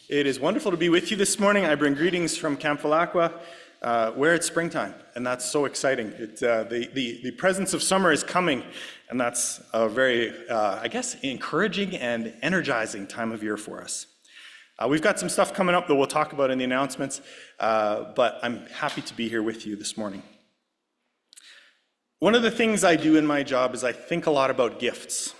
It is wonderful to be with you this morning. I bring greetings from Camp Vilacqua, where it's springtime, and that's so exciting. The presence of summer is coming, and that's a very, encouraging and energizing time of year for us. We've got some stuff coming up that we'll talk about in the announcements, but I'm happy to be here with you this morning. One of the things I do in my job is I think a lot about gifts.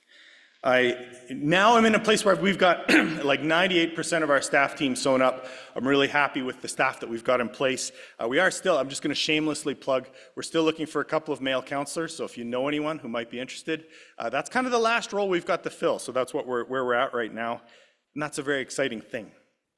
Now I'm in a place where we've got like 98% of our staff team sewn up. I'm really happy with the staff that we've got in place. We are still, I'm just going to shamelessly plug, we're still looking for a couple of male counselors, so if you know anyone who might be interested, that's kind of the last role we've got to fill, so that's where we're at right now, and that's a very exciting thing.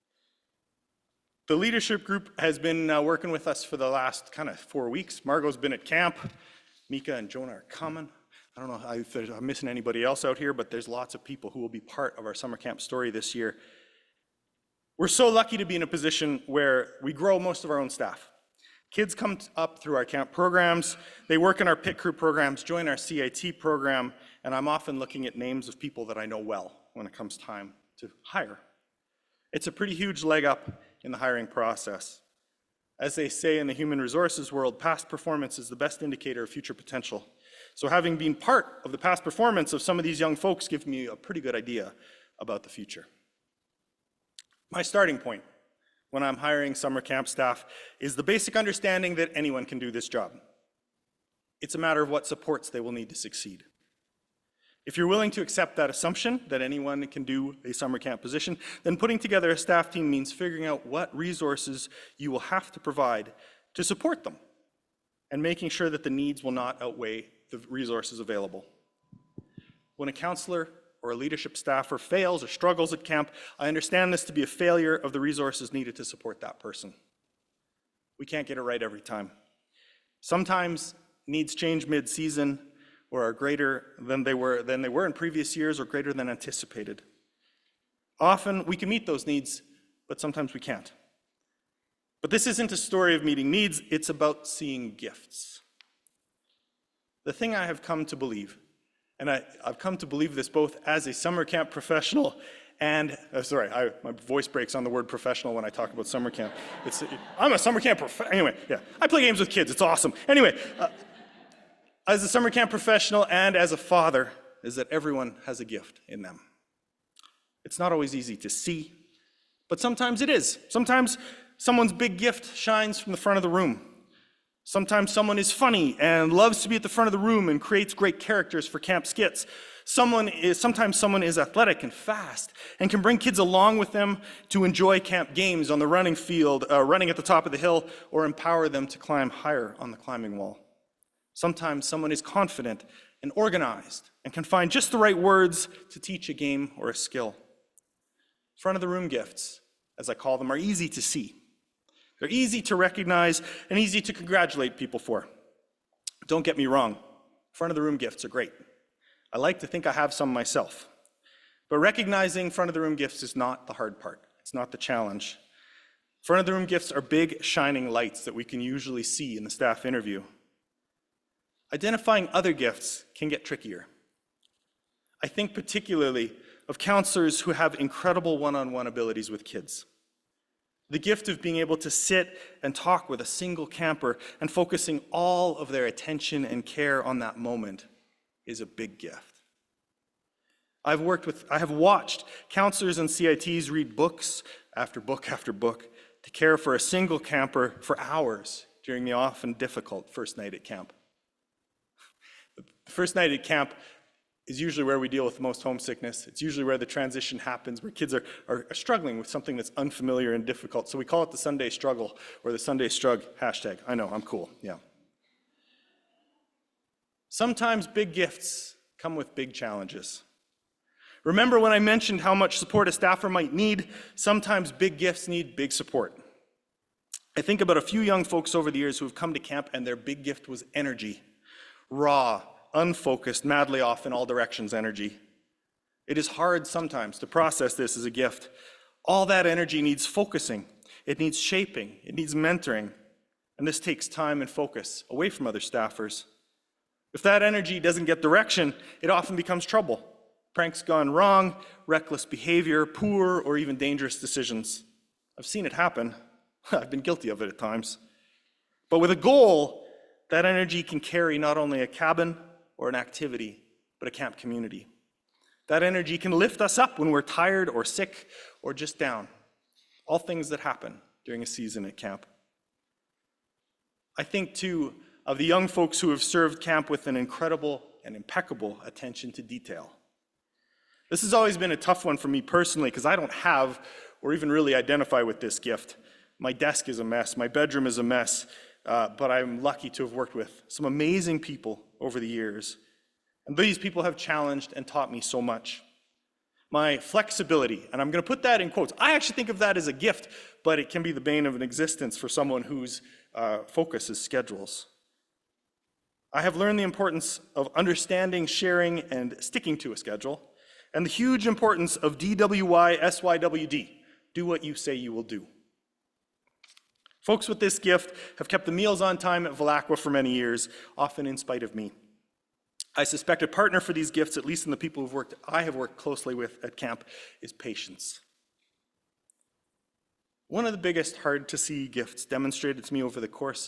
The leadership group has been working with us for the last kind of 4 weeks. Margot's been at camp, Mika and Jonah are coming. I don't know if I'm missing anybody else out here, but there's lots of people who will be part of our summer camp story this year. We're so lucky to be in a position where we grow most of our own staff. Kids come up through our camp programs, they work in our pit crew programs, join our CIT program, and I'm often looking at names of people that I know well when it comes time to hire. It's a pretty huge leg up in the hiring process. As they say in the human resources world, past performance is the best indicator of future potential. So having been part of the past performance of some of these young folks gives me a pretty good idea about the future. My starting point when I'm hiring summer camp staff is the basic understanding that anyone can do this job. It's a matter of what supports they will need to succeed. If you're willing to accept that assumption that anyone can do a summer camp position, then putting together a staff team means figuring out what resources you will have to provide to support them and making sure that the needs will not outweigh the resources available. When a counselor or a leadership staffer fails or struggles at camp, I understand this to be a failure of the resources needed to support that person. We can't get it right every time. Sometimes needs change mid-season or are greater than they were in previous years or greater than anticipated. Often we can meet those needs, but sometimes we can't. But this isn't a story of meeting needs, it's about seeing gifts. The thing I have come to believe, and I've come to believe this both as a summer camp professional and, my voice breaks on the word professional when I talk about summer camp. I'm a summer camp anyway, yeah. I play games with kids, it's awesome. Anyway, as a summer camp professional and as a father, is that everyone has a gift in them. It's not always easy to see, but sometimes it is. Sometimes someone's big gift shines from the front of the room. Sometimes someone is funny and loves to be at the front of the room and creates great characters for camp skits. Sometimes someone is athletic and fast and can bring kids along with them to enjoy camp games on the running field, running at the top of the hill, or empower them to climb higher on the climbing wall. Sometimes someone is confident and organized and can find just the right words to teach a game or a skill. Front of the room gifts, as I call them, are easy to see. They're easy to recognize and easy to congratulate people for. Don't get me wrong, front of the room gifts are great. I like to think I have some myself. But recognizing front of the room gifts is not the hard part. It's not the challenge. Front of the room gifts are big, shining lights that we can usually see in the staff interview. Identifying other gifts can get trickier. I think particularly of counselors who have incredible one-on-one abilities with kids. The gift of being able to sit and talk with a single camper and focusing all of their attention and care on that moment is a big gift. I have watched counselors and CITs read books after book after book to care for a single camper for hours during the often difficult first night at camp. The first night at camp is usually where we deal with the most homesickness. It's usually where the transition happens, where kids are struggling with something that's unfamiliar and difficult. So we call it the Sunday struggle or the Sunday strug hashtag. I know, I'm cool, yeah. Sometimes big gifts come with big challenges. Remember when I mentioned how much support a staffer might need? Sometimes big gifts need big support. I think about a few young folks over the years who have come to camp and their big gift was energy. Raw, unfocused, madly off in all directions energy. It is hard sometimes to process this as a gift. All that energy needs focusing, it needs shaping, it needs mentoring, and this takes time and focus away from other staffers. If that energy doesn't get direction, it often becomes trouble. Pranks gone wrong, reckless behavior, poor or even dangerous decisions. I've seen it happen. I've been guilty of it at times. But with a goal, that energy can carry not only a cabin or an activity, but a camp community. That energy can lift us up when we're tired or sick or just down. All things that happen during a season at camp. I think, too, of the young folks who have served camp with an incredible and impeccable attention to detail. This has always been a tough one for me personally because I don't have or even really identify with this gift. My desk is a mess, my bedroom is a mess, but I'm lucky to have worked with some amazing people over the years. And these people have challenged and taught me so much. My flexibility, and I'm going to put that in quotes. I actually think of that as a gift, but it can be the bane of an existence for someone whose focus is schedules. I have learned the importance of understanding, sharing, and sticking to a schedule, and the huge importance of DWY, SYWD, do what you say you will do. Folks with this gift have kept the meals on time at Vilacqua for many years, often in spite of me. I suspect a partner for these gifts, at least in the people I have worked closely with at camp, is patience. One of the biggest hard-to-see gifts has been demonstrated to me over the course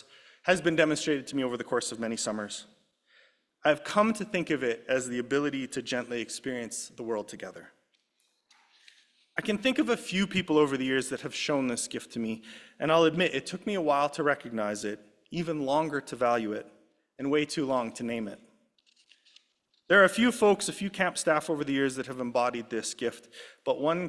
of many summers. I've come to think of it as the ability to gently experience the world together. I can think of a few people over the years that have shown this gift to me, and I'll admit it took me a while to recognize it, even longer to value it, and way too long to name it. There are a few camp staff over the years that have embodied this gift, but one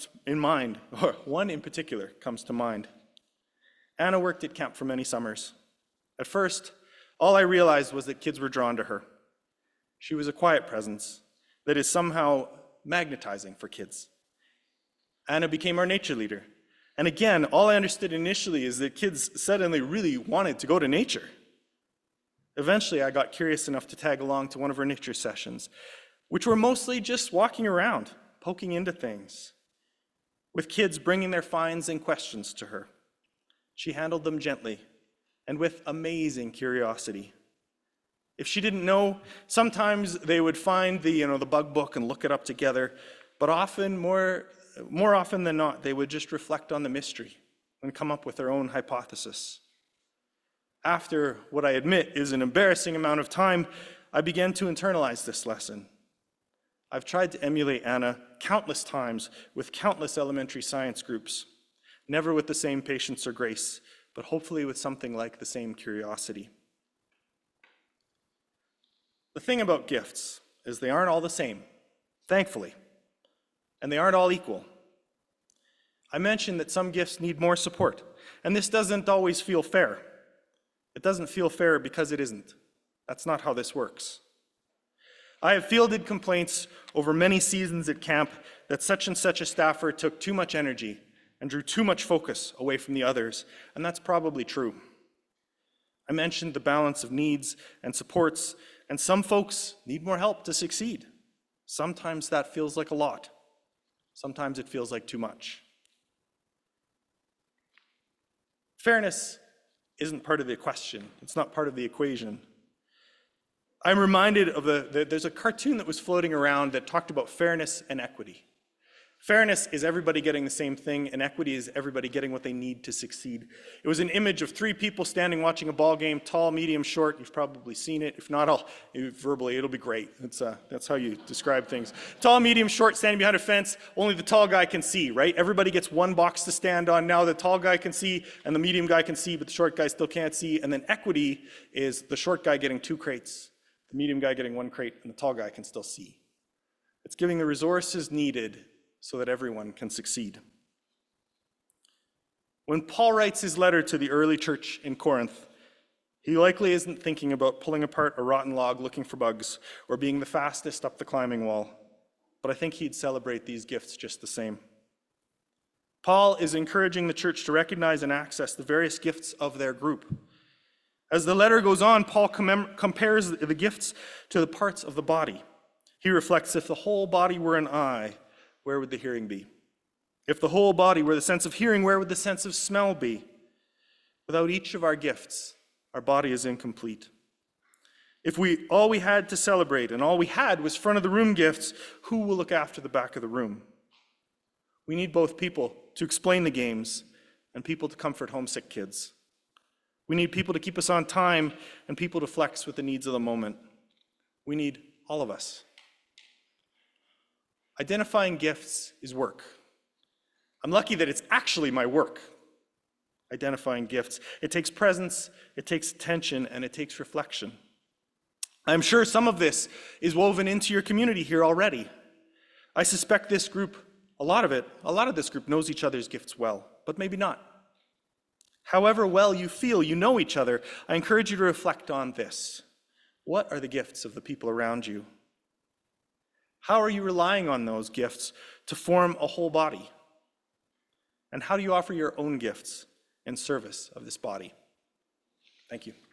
in particular comes to mind. Anna worked at camp for many summers. At first, all I realized was that kids were drawn to her. She was a quiet presence that is somehow magnetizing for kids. Anna became our nature leader. And again, all I understood initially is that kids suddenly really wanted to go to nature. Eventually, I got curious enough to tag along to one of her nature sessions, which were mostly just walking around, poking into things, with kids bringing their finds and questions to her. She handled them gently and with amazing curiosity. If she didn't know, sometimes they would find the bug book and look it up together, but more often than not, they would just reflect on the mystery and come up with their own hypothesis. After what I admit is an embarrassing amount of time, I began to internalize this lesson. I've tried to emulate Anna countless times with countless elementary science groups, never with the same patience or grace, but hopefully with something like the same curiosity. The thing about gifts is they aren't all the same, thankfully, and they aren't all equal. I mentioned that some gifts need more support, and this doesn't always feel fair. It doesn't feel fair because it isn't. That's not how this works. I have fielded complaints over many seasons at camp that such and such a staffer took too much energy and drew too much focus away from the others, and that's probably true. I mentioned the balance of needs and supports, and some folks need more help to succeed. Sometimes that feels like a lot. Sometimes it feels like too much. Fairness isn't part of the question. It's not part of the equation. I'm reminded of there's a cartoon that was floating around that talked about fairness and equity. Fairness is everybody getting the same thing, and equity is everybody getting what they need to succeed. It was an image of three people standing watching a ball game, tall, medium, short. You've probably seen it. If not, verbally, it'll be great. That's how you describe things. Tall, medium, short, standing behind a fence. Only the tall guy can see, right? Everybody gets one box to stand on. Now the tall guy can see, and the medium guy can see, but the short guy still can't see. And then equity is the short guy getting 2 crates, the medium guy getting 1 crate, and the tall guy can still see. It's giving the resources needed so that everyone can succeed. When Paul writes his letter to the early church in Corinth, he likely isn't thinking about pulling apart a rotten log looking for bugs or being the fastest up the climbing wall, but I think he'd celebrate these gifts just the same. Paul is encouraging the church to recognize and access the various gifts of their group. As the letter goes on, Paul compares the gifts to the parts of the body. He reflects, if the whole body were an eye, where would the hearing be? If the whole body were the sense of hearing, where would the sense of smell be? Without each of our gifts, our body is incomplete. If all we had to celebrate and all we had was front of the room gifts, who will look after the back of the room? We need both people to explain the games and people to comfort homesick kids. We need people to keep us on time and people to flex with the needs of the moment. We need all of us. Identifying gifts is work. I'm lucky that it's actually my work, identifying gifts. It takes presence, it takes attention, and it takes reflection. I'm sure some of this is woven into your community here already. I suspect this group, a lot of this group knows each other's gifts well, but maybe not. However well you feel you know each other, I encourage you to reflect on this. What are the gifts of the people around you? How are you relying on those gifts to form a whole body? And how do you offer your own gifts in service of this body? Thank you.